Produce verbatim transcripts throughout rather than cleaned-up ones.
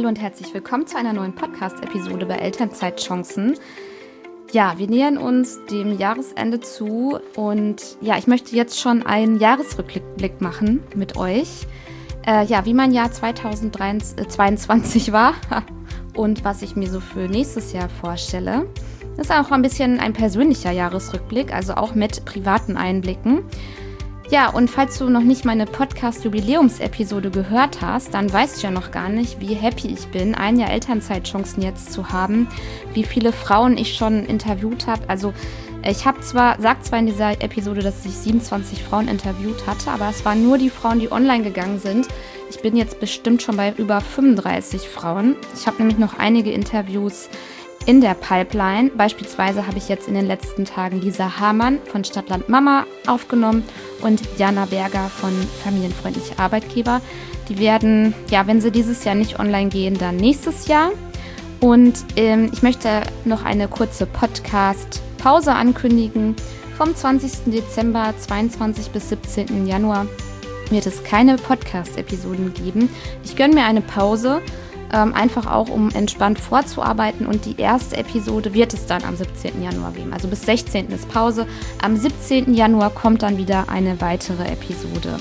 Hallo und herzlich willkommen zu einer neuen Podcast-Episode bei Elternzeitchancen. Ja, wir nähern uns dem Jahresende zu und ja, ich möchte jetzt schon einen Jahresrückblick machen mit euch. Äh, ja, wie mein Jahr zweitausendzweiundzwanzig war und was ich mir so für nächstes Jahr vorstelle. Das ist auch ein bisschen ein persönlicher Jahresrückblick, also auch mit privaten Einblicken. Ja, und falls du noch nicht meine Podcast-Jubiläumsepisode gehört hast, dann weißt du ja noch gar nicht, wie happy ich bin, ein Jahr Elternzeitchancen jetzt zu haben, wie viele Frauen ich schon interviewt habe. Also ich habe zwar, sag zwar in dieser Episode, dass ich siebenundzwanzig Frauen interviewt hatte, aber es waren nur die Frauen, die online gegangen sind. Ich bin jetzt bestimmt schon bei über fünfunddreißig Frauen. Ich habe nämlich noch einige Interviews in der Pipeline. Beispielsweise habe ich jetzt in den letzten Tagen Lisa Hamann von Stadtland Mama aufgenommen und Jana Berger von Familienfreundliche Arbeitgeber. Die werden, ja, wenn sie dieses Jahr nicht online gehen, dann nächstes Jahr. Und ähm, ich möchte noch eine kurze Podcast-Pause ankündigen. Vom zwanzigsten Dezember zweiundzwanzig bis siebzehnten Januar wird es keine Podcast-Episoden geben. Ich gönne mir eine Pause, ähm, einfach auch, um entspannt vorzuarbeiten. Und die erste Episode wird es dann am siebzehnten Januar geben. Also bis sechzehnten ist Pause. Am siebzehnten Januar kommt dann wieder eine weitere Episode.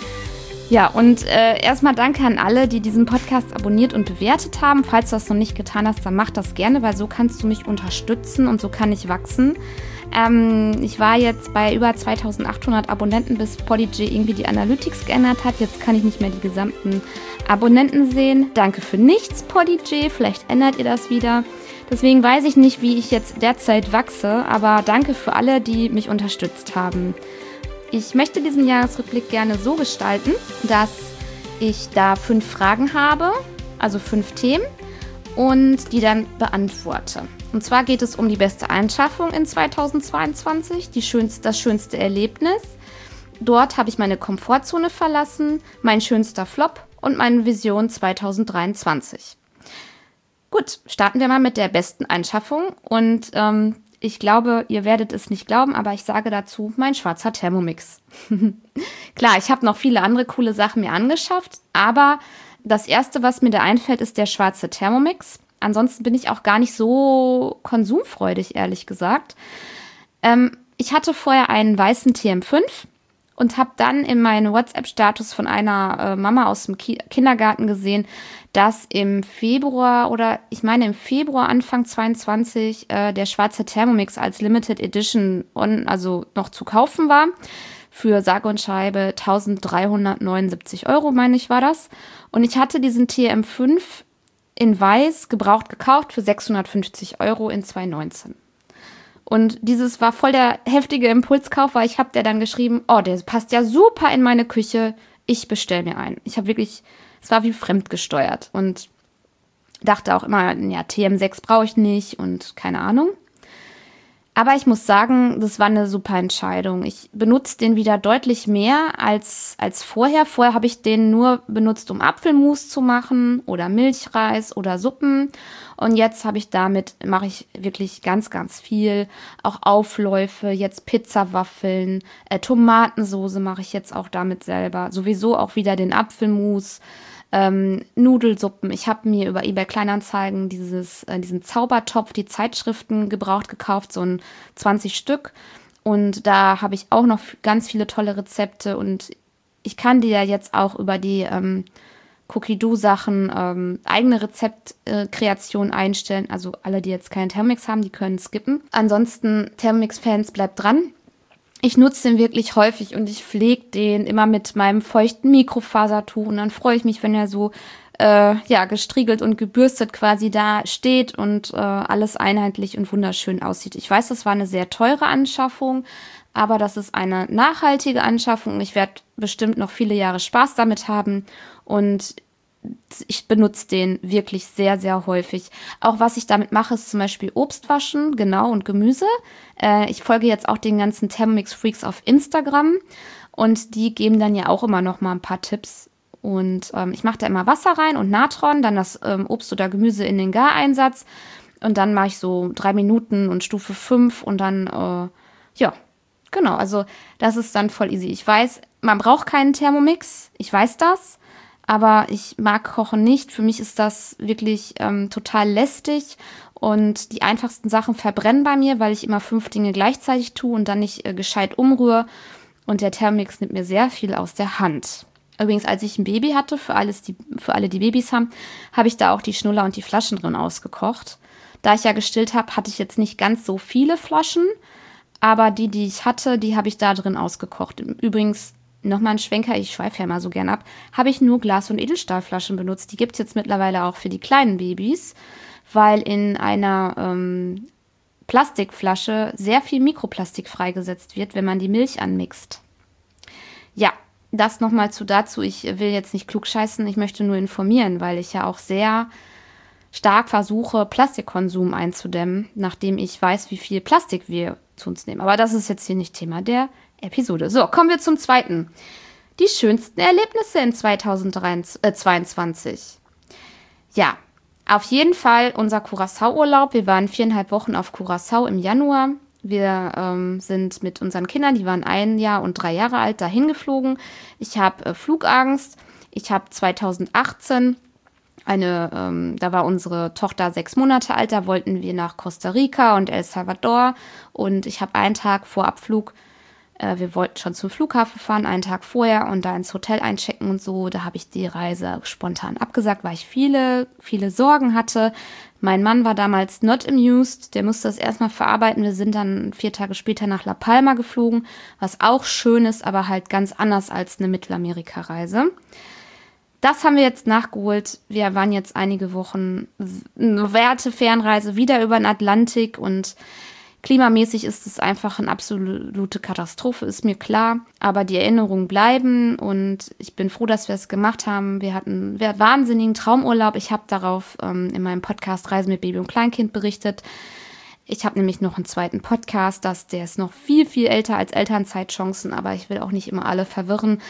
Ja, und äh, erstmal danke an alle, die diesen Podcast abonniert und bewertet haben. Falls du das noch nicht getan hast, dann mach das gerne, weil so kannst du mich unterstützen und so kann ich wachsen. Ähm, ich war jetzt bei über zweitausendachthundert Abonnenten, bis Podigy irgendwie die Analytics geändert hat. Jetzt kann ich nicht mehr die gesamten Abonnenten sehen. Danke für nichts, Podigy. Vielleicht ändert ihr das wieder. Deswegen weiß ich nicht, wie ich jetzt derzeit wachse, aber danke für alle, die mich unterstützt haben. Ich möchte diesen Jahresrückblick gerne so gestalten, dass ich da fünf Fragen habe, also fünf Themen, und die dann beantworte. Und zwar geht es um die beste Anschaffung in zweitausendzweiundzwanzig, die schönste, das schönste Erlebnis. Dort habe ich meine Komfortzone verlassen, mein schönster Flop und meine Vision zweitausenddreiundzwanzig. Gut, starten wir mal mit der besten Anschaffung und ähm, ich glaube, ihr werdet es nicht glauben, aber ich sage dazu mein schwarzer Thermomix. Klar, ich habe noch viele andere coole Sachen mir angeschafft, aber das erste, was mir da einfällt, ist der schwarze Thermomix. Ansonsten bin ich auch gar nicht so konsumfreudig, ehrlich gesagt. Ähm, ich hatte vorher einen weißen T M fünf und habe dann in meinen WhatsApp-Status von einer äh, Mama aus dem Ki- Kindergarten gesehen, dass im Februar oder ich meine im Februar Anfang zweiundzwanzig äh, der schwarze Thermomix als Limited Edition on, also noch zu kaufen war. Für sage und schreibe eintausenddreihundertneunundsiebzig Euro, meine ich, war das. Und ich hatte diesen T M fünf in weiß gebraucht gekauft für sechshundertfünfzig Euro in zweitausendneunzehn. Und dieses war voll der heftige Impulskauf, weil ich habe der dann geschrieben, oh, der passt ja super in meine Küche, ich bestelle mir einen. Ich habe wirklich, es war wie fremdgesteuert und dachte auch immer, ja, T M sechs brauche ich nicht und keine Ahnung. Aber ich muss sagen, das war eine super Entscheidung. Ich benutze den wieder deutlich mehr als, als vorher. Vorher habe ich den nur benutzt, um Apfelmus zu machen oder Milchreis oder Suppen. Und jetzt habe ich damit, mache ich wirklich ganz, ganz viel. Auch Aufläufe, jetzt Pizzawaffeln, äh, Tomatensoße mache ich jetzt auch damit selber. Sowieso auch wieder den Apfelmus. Ähm, Nudelsuppen. Ich habe mir über eBay Kleinanzeigen dieses, äh, diesen Zaubertopf, die Zeitschriften gebraucht gekauft, so ein zwanzig Stück. Und da habe ich auch noch ganz viele tolle Rezepte. Und ich kann dir ja jetzt auch über die ähm, Cookie-Do-Sachen ähm, eigene Rezeptkreation äh, einstellen. Also alle, die jetzt keinen Thermomix haben, die können skippen. Ansonsten, Thermomix-Fans, bleibt dran. Ich nutze den wirklich häufig und ich pflege den immer mit meinem feuchten Mikrofasertuch und dann freue ich mich, wenn er so äh, ja gestriegelt und gebürstet quasi da steht und äh, alles einheitlich und wunderschön aussieht. Ich weiß, das war eine sehr teure Anschaffung, aber das ist eine nachhaltige Anschaffung und ich werde bestimmt noch viele Jahre Spaß damit haben und ich benutze den wirklich sehr, sehr häufig. Auch was ich damit mache, ist zum Beispiel Obst waschen, genau, und Gemüse. Äh, ich folge jetzt auch den ganzen Thermomix-Freaks auf Instagram und die geben dann ja auch immer noch mal ein paar Tipps. Und ähm, ich mache da immer Wasser rein und Natron, dann das ähm, Obst oder Gemüse in den Gareinsatz und dann mache ich so drei Minuten und Stufe fünf und dann, äh, ja, genau, also das ist dann voll easy. Ich weiß, man braucht keinen Thermomix, ich weiß das. aber ich mag Kochen nicht. Für mich ist das wirklich ähm, total lästig und die einfachsten Sachen verbrennen bei mir, weil ich immer fünf Dinge gleichzeitig tue und dann nicht äh, gescheit umrühre. Und der Thermomix nimmt mir sehr viel aus der Hand. Übrigens, als ich ein Baby hatte, für, alles die, für alle, die Babys haben, habe ich da auch die Schnuller und die Flaschen drin ausgekocht. Da ich ja gestillt habe, hatte ich jetzt nicht ganz so viele Flaschen, aber die, die ich hatte, die habe ich da drin ausgekocht. Übrigens, nochmal ein Schwenker, ich schweife ja mal so gern ab, habe ich nur Glas- und Edelstahlflaschen benutzt. Die gibt es jetzt mittlerweile auch für die kleinen Babys, weil in einer ähm, Plastikflasche sehr viel Mikroplastik freigesetzt wird, wenn man die Milch anmixt. Ja, das nochmal zu dazu. Ich will jetzt nicht klugscheißen, ich möchte nur informieren, weil ich ja auch sehr stark versuche, Plastikkonsum einzudämmen, nachdem ich weiß, wie viel Plastik wir zu uns nehmen. Aber das ist jetzt hier nicht Thema der Episode. So, kommen wir zum zweiten. Die schönsten Erlebnisse in zweitausendzweiundzwanzig. Ja, auf jeden Fall unser Curaçao-Urlaub. Wir waren viereinhalb Wochen auf Curaçao im Januar. Wir ähm, sind mit unseren Kindern, die waren ein Jahr und drei Jahre alt, dahin geflogen. Ich habe äh, Flugangst. Ich habe zweitausendachtzehn eine, ähm, da war unsere Tochter sechs Monate alt, da wollten wir nach Costa Rica und El Salvador. Und ich habe einen Tag vor Abflug, äh, wir wollten schon zum Flughafen fahren, einen Tag vorher und da ins Hotel einchecken und so. Da habe ich die Reise spontan abgesagt, weil ich viele, viele Sorgen hatte. Mein Mann war damals not amused, der musste das erstmal verarbeiten. Wir sind dann vier Tage später nach La Palma geflogen, was auch schön ist, aber halt ganz anders als eine Mittelamerika-Reise. Das haben wir jetzt nachgeholt. Wir waren jetzt einige Wochen eine Werte-Fernreise wieder über den Atlantik und klimamäßig ist es einfach eine absolute Katastrophe, ist mir klar. Aber die Erinnerungen bleiben und ich bin froh, dass wir es gemacht haben. Wir hatten einen wahnsinnigen Traumurlaub. Ich habe darauf ähm, in meinem Podcast Reisen mit Baby und Kleinkind berichtet. Ich habe nämlich noch einen zweiten Podcast, das, der ist noch viel, viel älter als Elternzeitchancen, aber ich will auch nicht immer alle verwirren.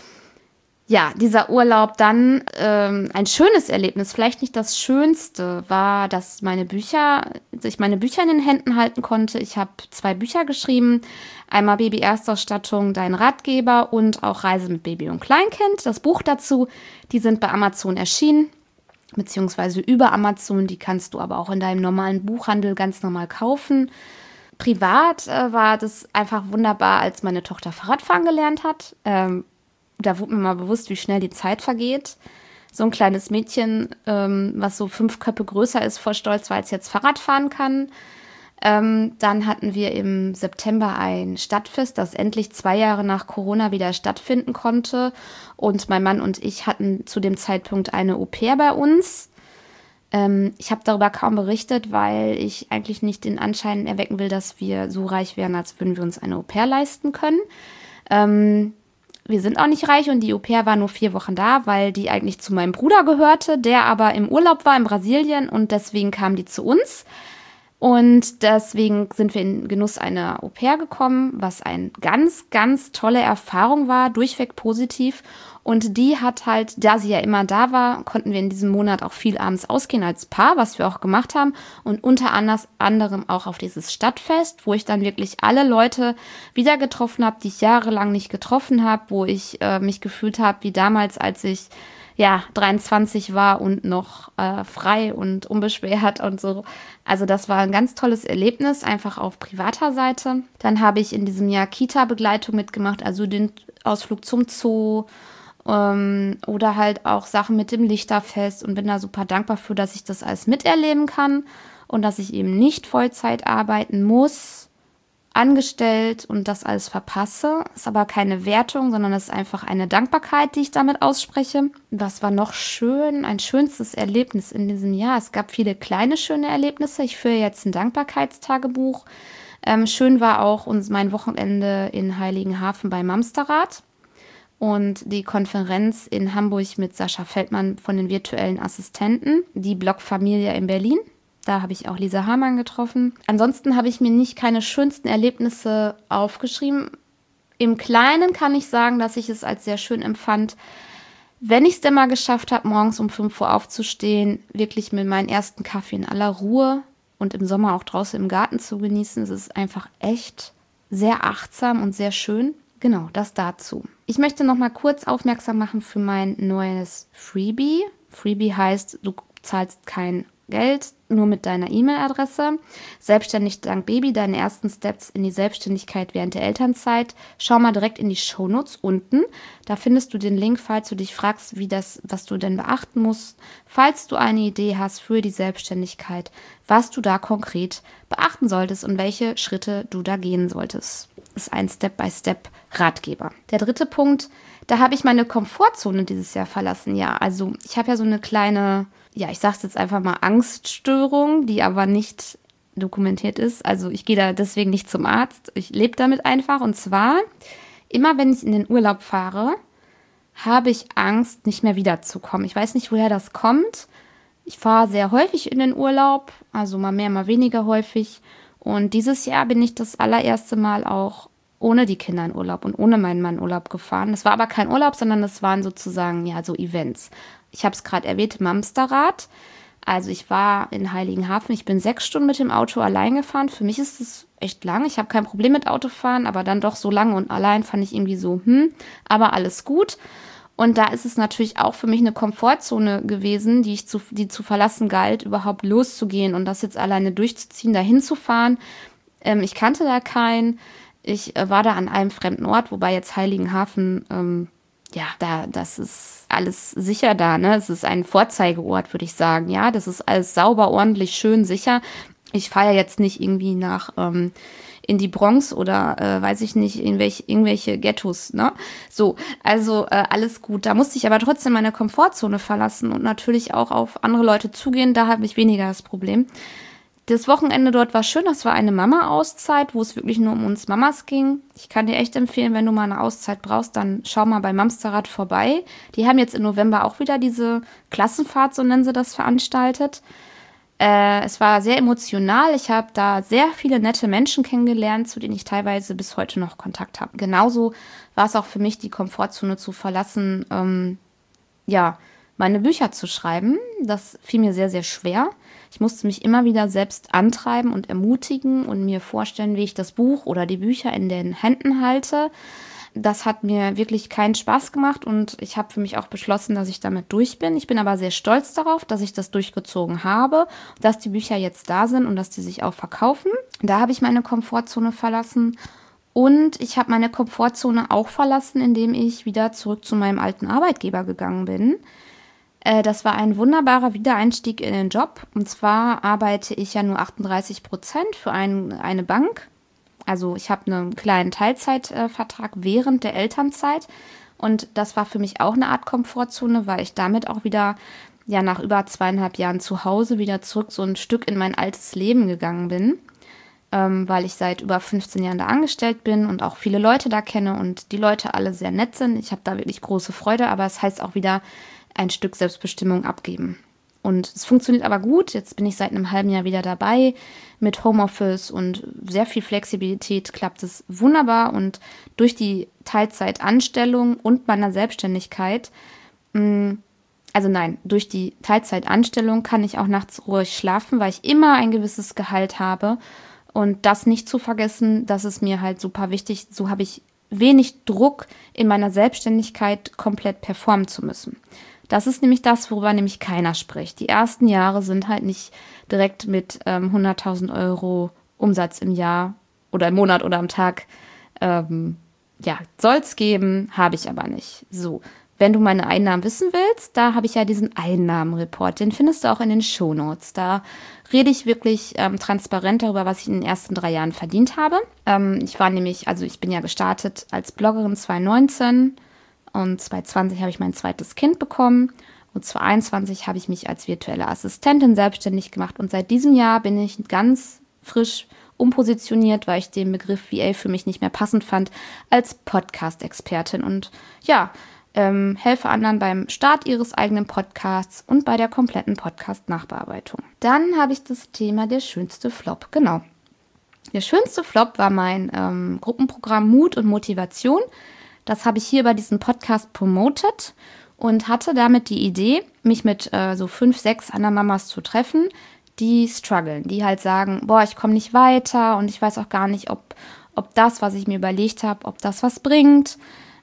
Ja, dieser Urlaub dann, ähm, ein schönes Erlebnis, vielleicht nicht das Schönste, war, dass meine Bücher, dass ich meine Bücher in den Händen halten konnte. Ich habe zwei Bücher geschrieben, einmal Baby-Erstausstattung, Dein Ratgeber und auch Reise mit Baby und Kleinkind. Das Buch dazu, die sind bei Amazon erschienen, beziehungsweise über Amazon, die kannst du aber auch in deinem normalen Buchhandel ganz normal kaufen. Privat äh, war das einfach wunderbar, als meine Tochter Fahrradfahren gelernt hat. Ähm, Da wurde mir mal bewusst, wie schnell die Zeit vergeht. So ein kleines Mädchen, ähm, was so fünf Köpfe größer ist vor Stolz, weil es jetzt Fahrrad fahren kann. Ähm, dann hatten wir im September ein Stadtfest, das endlich zwei Jahre nach Corona wieder stattfinden konnte. Und mein Mann und ich hatten zu dem Zeitpunkt eine Au-pair bei uns. Ähm, ich habe darüber kaum berichtet, weil ich eigentlich nicht den Anschein erwecken will, dass wir so reich wären, als würden wir uns eine Au-pair leisten können. Ähm, Wir sind auch nicht reich und die Au-pair war nur vier Wochen da, weil die eigentlich zu meinem Bruder gehörte, der aber im Urlaub war in Brasilien und deswegen kam die zu uns. Und deswegen sind wir in Genuss einer Au-pair gekommen, was eine ganz, ganz tolle Erfahrung war, durchweg positiv. Und die hat halt, da sie ja immer da war, konnten wir in diesem Monat auch viel abends ausgehen als Paar, was wir auch gemacht haben. Und unter anderem auch auf dieses Stadtfest, wo ich dann wirklich alle Leute wieder getroffen habe, die ich jahrelang nicht getroffen habe, wo ich äh, mich gefühlt habe wie damals, als ich ja dreiundzwanzig war und noch äh, frei und unbeschwert und so. Also das war ein ganz tolles Erlebnis, einfach auf privater Seite. Dann habe ich in diesem Jahr Kita-Begleitung mitgemacht, also den Ausflug zum Zoo, Ähm, oder halt auch Sachen mit dem Lichterfest und bin da super dankbar für, dass ich das alles miterleben kann und dass ich eben nicht Vollzeit arbeiten muss, angestellt und das alles verpasse. Ist aber keine Wertung, sondern es ist einfach eine Dankbarkeit, die ich damit ausspreche. Was war noch schön? Ein schönstes Erlebnis in diesem Jahr. Es gab viele kleine schöne Erlebnisse. Ich führe jetzt ein Dankbarkeitstagebuch. Ähm, schön war auch uns mein Wochenende in Heiligenhafen bei Mamsterrad. Und die Konferenz in Hamburg mit Sascha Feldmann von den virtuellen Assistenten, die Blogfamilie in Berlin. Da habe ich auch Lisa Hamann getroffen. Ansonsten habe ich mir nicht keine schönsten Erlebnisse aufgeschrieben. Im Kleinen kann ich sagen, dass ich es als sehr schön empfand, wenn ich es denn mal geschafft habe, morgens um fünf Uhr aufzustehen, wirklich mit meinem ersten Kaffee in aller Ruhe und im Sommer auch draußen im Garten zu genießen. Es ist einfach echt sehr achtsam und sehr schön. Genau, das dazu. Ich möchte noch mal kurz aufmerksam machen für mein neues Freebie. Freebie heißt, du zahlst kein Geld, nur mit deiner E-Mail-Adresse. Selbstständig dank Baby, deine ersten Steps in die Selbstständigkeit während der Elternzeit. Schau mal direkt in die Shownotes unten. Da findest du den Link, falls du dich fragst, wie das, was du denn beachten musst. Falls du eine Idee hast für die Selbstständigkeit, was du da konkret beachten solltest und welche Schritte du da gehen solltest. Das ist ein Step-by-Step-Ratgeber. Der dritte Punkt, da habe ich meine Komfortzone dieses Jahr verlassen. Ja, also ich habe ja so eine kleine, ja, ich sage es jetzt einfach mal Angststörung, die aber nicht dokumentiert ist. Also ich gehe da deswegen nicht zum Arzt. Ich lebe damit einfach. Und zwar, immer wenn ich in den Urlaub fahre, habe ich Angst, nicht mehr wiederzukommen. Ich weiß nicht, woher das kommt. Ich fahre sehr häufig in den Urlaub, also mal mehr, mal weniger häufig. Und dieses Jahr bin ich das allererste Mal auch ohne die Kinder in Urlaub und ohne meinen Mann Urlaub gefahren. Das war aber kein Urlaub, sondern das waren sozusagen, ja, so Events. Ich habe es gerade erwähnt, im Amsterrad. Also ich war in Heiligenhafen. Ich bin sechs Stunden mit dem Auto allein gefahren. Für mich ist es echt lang. Ich habe kein Problem mit Autofahren, aber dann doch so lange und allein fand ich irgendwie so, hm, aber alles gut. Und da ist es natürlich auch für mich eine Komfortzone gewesen, die ich zu, die zu verlassen galt, überhaupt loszugehen und das jetzt alleine durchzuziehen, dahin zu fahren. Ähm, ich kannte da keinen. Ich äh, war da an einem fremden Ort, wobei jetzt Heiligenhafen, ähm, ja, da, das ist alles sicher da, ne? Es ist ein Vorzeigeort, würde ich sagen. Ja, das ist alles sauber, ordentlich, schön, sicher. Ich fahre ja jetzt nicht irgendwie nach ähm, in die Bronx oder äh, weiß ich nicht, in welche, irgendwelche Ghettos, ne? So, also äh, alles gut. Da musste ich aber trotzdem meine Komfortzone verlassen und natürlich auch auf andere Leute zugehen. Da habe ich weniger das Problem. Das Wochenende dort war schön. Das war eine Mama-Auszeit, wo es wirklich nur um uns Mamas ging. Ich kann dir echt empfehlen, wenn du mal eine Auszeit brauchst, dann schau mal bei Amsterrad vorbei. Die haben jetzt im November auch wieder diese Klassenfahrt, so nennen sie das, veranstaltet. Äh, es war sehr emotional. Ich habe da sehr viele nette Menschen kennengelernt, zu denen ich teilweise bis heute noch Kontakt habe. Genauso war es auch für mich, die Komfortzone zu verlassen, ähm, ja, meine Bücher zu schreiben. Das fiel mir sehr, sehr schwer. Ich musste mich immer wieder selbst antreiben und ermutigen und mir vorstellen, wie ich das Buch oder die Bücher in den Händen halte. Das hat mir wirklich keinen Spaß gemacht und ich habe für mich auch beschlossen, dass ich damit durch bin. Ich bin aber sehr stolz darauf, dass ich das durchgezogen habe, dass die Bücher jetzt da sind und dass die sich auch verkaufen. Da habe ich meine Komfortzone verlassen und ich habe meine Komfortzone auch verlassen, indem ich wieder zurück zu meinem alten Arbeitgeber gegangen bin. Das war ein wunderbarer Wiedereinstieg in den Job. Und zwar arbeite ich ja nur achtunddreißig Prozent für ein, eine Bank. Also ich habe einen kleinen Teilzeitvertrag während der Elternzeit. Und das war für mich auch eine Art Komfortzone, weil ich damit auch wieder ja nach über zweieinhalb Jahren zu Hause wieder zurück so ein Stück in mein altes Leben gegangen bin. Ähm, weil ich seit über fünfzehn Jahren da angestellt bin und auch viele Leute da kenne und die Leute alle sehr nett sind. Ich habe da wirklich große Freude, aber es heißt auch wieder ein Stück Selbstbestimmung abgeben. Und es funktioniert aber gut. Jetzt bin ich seit einem halben Jahr wieder dabei mit Homeoffice und sehr viel Flexibilität klappt es wunderbar. Und durch die Teilzeitanstellung und meiner Selbstständigkeit, mh, also nein, durch die Teilzeitanstellung kann ich auch nachts ruhig schlafen, weil ich immer ein gewisses Gehalt habe. Und das nicht zu vergessen, das ist mir halt super wichtig. So habe ich wenig Druck in meiner Selbstständigkeit komplett performen zu müssen. Das ist nämlich das, worüber nämlich keiner spricht. Die ersten Jahre sind halt nicht direkt mit ähm, hunderttausend Euro Umsatz im Jahr oder im Monat oder am Tag. Ähm, ja, soll es geben, habe ich aber nicht. So, wenn du meine Einnahmen wissen willst, da habe ich ja diesen Einnahmenreport. Den findest du auch in den Shownotes. Da rede ich wirklich ähm, transparent darüber, was ich in den ersten drei Jahren verdient habe. Ähm, ich war nämlich, also ich bin ja gestartet als Bloggerin zweitausendneunzehn. Und zweitausendzwanzig habe ich mein zweites Kind bekommen und zweitausendeinundzwanzig habe ich mich als virtuelle Assistentin selbstständig gemacht. Und seit diesem Jahr bin ich ganz frisch umpositioniert, weil ich den Begriff V A für mich nicht mehr passend fand, als Podcast-Expertin. Und ja, ähm, helfe anderen beim Start ihres eigenen Podcasts und bei der kompletten Podcast-Nachbearbeitung. Dann habe ich das Thema der schönste Flop. Genau. Der schönste Flop war mein ähm, Gruppenprogramm Mut und Motivation. Das habe ich hier bei diesem Podcast promotet und hatte damit die Idee, mich mit äh, so fünf, sechs anderen Mamas zu treffen, die strugglen, die halt sagen, boah, ich komme nicht weiter und ich weiß auch gar nicht, ob, ob das, was ich mir überlegt habe, ob das was bringt.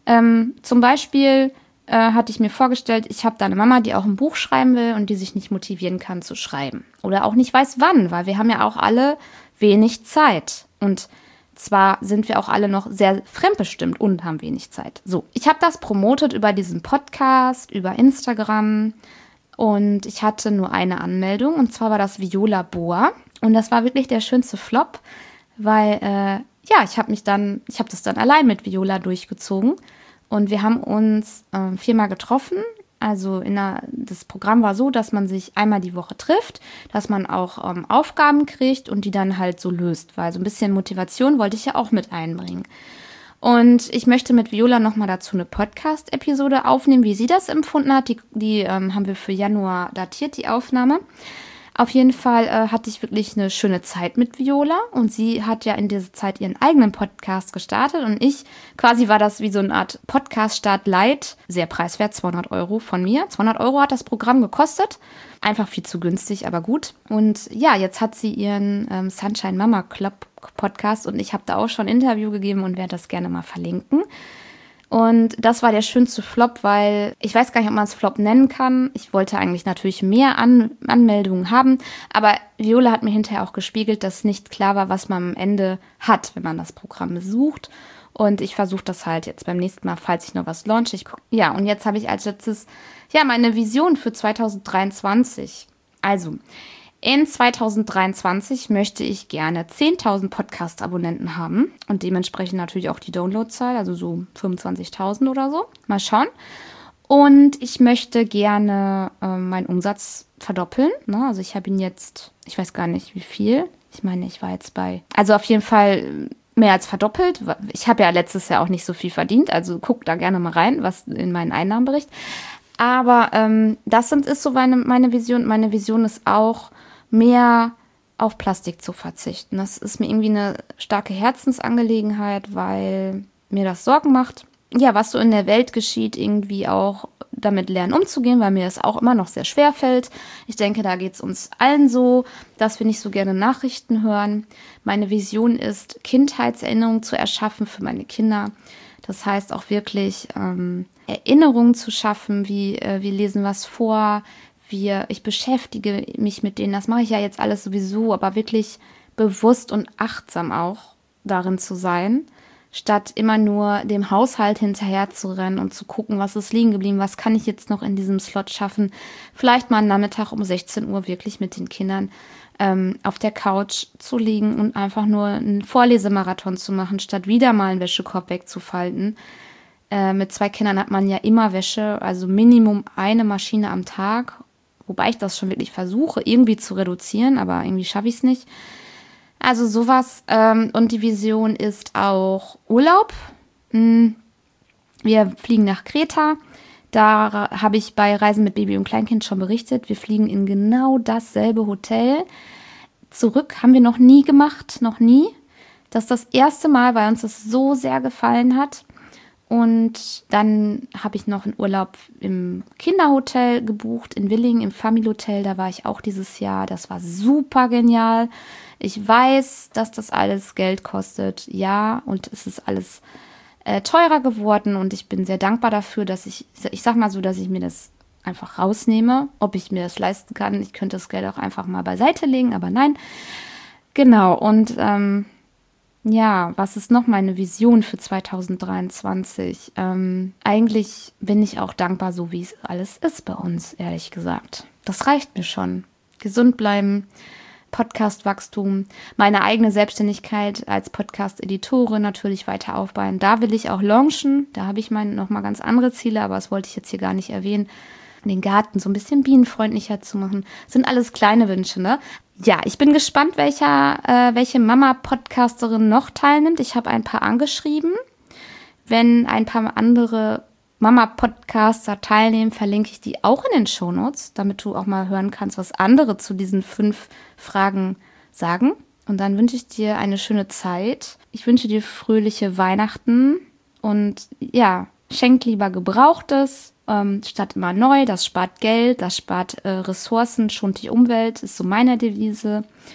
Ähm, zum Beispiel äh, hatte ich mir vorgestellt, ich habe da eine Mama, die auch ein Buch schreiben will und die sich nicht motivieren kann zu schreiben. Oder auch nicht weiß wann, weil wir haben ja auch alle wenig Zeit. Und zwar sind wir auch alle noch sehr fremdbestimmt und haben wenig Zeit. So, ich habe das promotet über diesen Podcast, über Instagram und ich hatte nur eine Anmeldung und zwar war das Viola Boa und das war wirklich der schönste Flop, weil äh, ja, ich habe mich dann, ich habe das dann allein mit Viola durchgezogen und wir haben uns äh, viermal getroffen. Also in der, das Programm war so, dass man sich einmal die Woche trifft, dass man auch ähm, Aufgaben kriegt und die dann halt so löst, weil so ein bisschen Motivation wollte ich ja auch mit einbringen. Und ich möchte mit Viola nochmal dazu eine Podcast-Episode aufnehmen, wie sie das empfunden hat. Die, die ähm, haben wir für Januar datiert, die Aufnahme. Auf jeden Fall äh, hatte ich wirklich eine schöne Zeit mit Viola und sie hat ja in dieser Zeit ihren eigenen Podcast gestartet und ich, quasi war das wie so eine Art Podcast-Start Light, sehr preiswert, zweihundert Euro von mir. zweihundert Euro hat das Programm gekostet, einfach viel zu günstig, aber gut. Und ja, jetzt hat sie ihren ähm, Sunshine Mama Club Podcast und ich habe da auch schon ein Interview gegeben und werde das gerne mal verlinken. Und das war der schönste Flop, weil ich weiß gar nicht, ob man es Flop nennen kann. Ich wollte eigentlich natürlich mehr An- Anmeldungen haben, aber Viola hat mir hinterher auch gespiegelt, dass nicht klar war, was man am Ende hat, wenn man das Programm besucht. Und ich versuche das halt jetzt beim nächsten Mal, falls ich noch was launche. Ich guck, ja, und jetzt habe ich als letztes ja meine Vision für zwanzig dreiundzwanzig. Also, in zwanzig dreiundzwanzig möchte ich gerne zehntausend Podcast-Abonnenten haben und dementsprechend natürlich auch die Downloadzahl, also so fünfundzwanzigtausend oder so. Mal schauen. Und ich möchte gerne äh, meinen Umsatz verdoppeln. Ne? Also ich habe ihn jetzt, ich weiß gar nicht wie viel. Ich meine, ich war jetzt bei, also auf jeden Fall mehr als verdoppelt. Ich habe ja letztes Jahr auch nicht so viel verdient, also guck da gerne mal rein, was in meinen Einnahmenbericht. Aber ähm, das sind, ist so meine, meine Vision. Meine Vision ist auch, mehr auf Plastik zu verzichten. Das ist mir irgendwie eine starke Herzensangelegenheit, weil mir das Sorgen macht. Ja, was so in der Welt geschieht, irgendwie auch damit lernen umzugehen, weil mir das auch immer noch sehr schwer fällt. Ich denke, da geht es uns allen so, dass wir nicht so gerne Nachrichten hören. Meine Vision ist, Kindheitserinnerungen zu erschaffen für meine Kinder. Das heißt auch wirklich ähm, Erinnerungen zu schaffen, wie äh, wir lesen was vor, Wir, ich beschäftige mich mit denen, das mache ich ja jetzt alles sowieso, aber wirklich bewusst und achtsam auch darin zu sein, statt immer nur dem Haushalt hinterher zu rennen und zu gucken, was ist liegen geblieben, was kann ich jetzt noch in diesem Slot schaffen, vielleicht mal am Nachmittag um sechzehn Uhr wirklich mit den Kindern ähm, auf der Couch zu liegen und einfach nur einen Vorlesemarathon zu machen, statt wieder mal einen Wäschekorb wegzufalten. Äh, mit zwei Kindern hat man ja immer Wäsche, also Minimum eine Maschine am Tag. Wobei ich das schon wirklich versuche, irgendwie zu reduzieren, aber irgendwie schaffe ich es nicht. Also sowas. Ähm, und die Vision ist auch Urlaub. Wir fliegen nach Kreta. Da habe ich bei Reisen mit Baby und Kleinkind schon berichtet. Wir fliegen in genau dasselbe Hotel. Zurück haben wir noch nie gemacht, noch nie. Das ist das erste Mal, weil uns das so sehr gefallen hat. Und dann habe ich noch einen Urlaub im Kinderhotel gebucht, in Willingen, im Family Hotel. Da war ich auch dieses Jahr. Das war super genial. Ich weiß, dass das alles Geld kostet. Ja, und es ist alles äh, teurer geworden. Und ich bin sehr dankbar dafür, dass ich, ich sag mal so, dass ich mir das einfach rausnehme. Ob ich mir das leisten kann. Ich könnte das Geld auch einfach mal beiseite legen, aber nein. Genau, und ähm, ja, was ist noch meine Vision für zwanzig dreiundzwanzig? Ähm, eigentlich bin ich auch dankbar, so wie es alles ist bei uns, ehrlich gesagt. Das reicht mir schon. Gesund bleiben, Podcast-Wachstum, meine eigene Selbstständigkeit als Podcast-Editorin natürlich weiter aufbauen. Da will ich auch launchen. Da habe ich meine nochmal ganz andere Ziele, aber das wollte ich jetzt hier gar nicht erwähnen. Den Garten so ein bisschen bienenfreundlicher zu machen. Das sind alles kleine Wünsche, ne? Ja, ich bin gespannt, welcher, äh, welche Mama-Podcasterin noch teilnimmt. Ich habe ein paar angeschrieben. Wenn ein paar andere Mama-Podcaster teilnehmen, verlinke ich die auch in den Shownotes, damit du auch mal hören kannst, was andere zu diesen fünf Fragen sagen. Und dann wünsche ich dir eine schöne Zeit. Ich wünsche dir fröhliche Weihnachten und ja, schenk lieber Gebrauchtes ähm, statt immer neu. Das spart Geld, das spart äh, Ressourcen, schont die Umwelt, ist so meine Devise.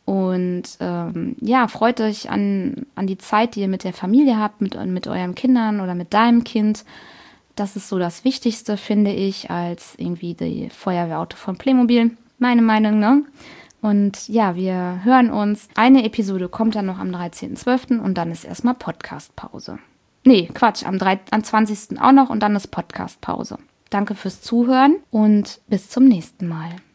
Und ähm, ja, freut euch an, an die Zeit, die ihr mit der Familie habt, mit, mit euren Kindern oder mit deinem Kind. Das ist so das Wichtigste, finde ich, als irgendwie die Feuerwehrauto von Playmobil. Meine Meinung, ne? Und ja, wir hören uns. Eine Episode kommt dann noch am dreizehnten zwölften und dann ist erstmal Podcast-Pause. Nee, Quatsch, am, drei, am zwanzigsten auch noch und dann ist Podcast-Pause. Danke fürs Zuhören und bis zum nächsten Mal.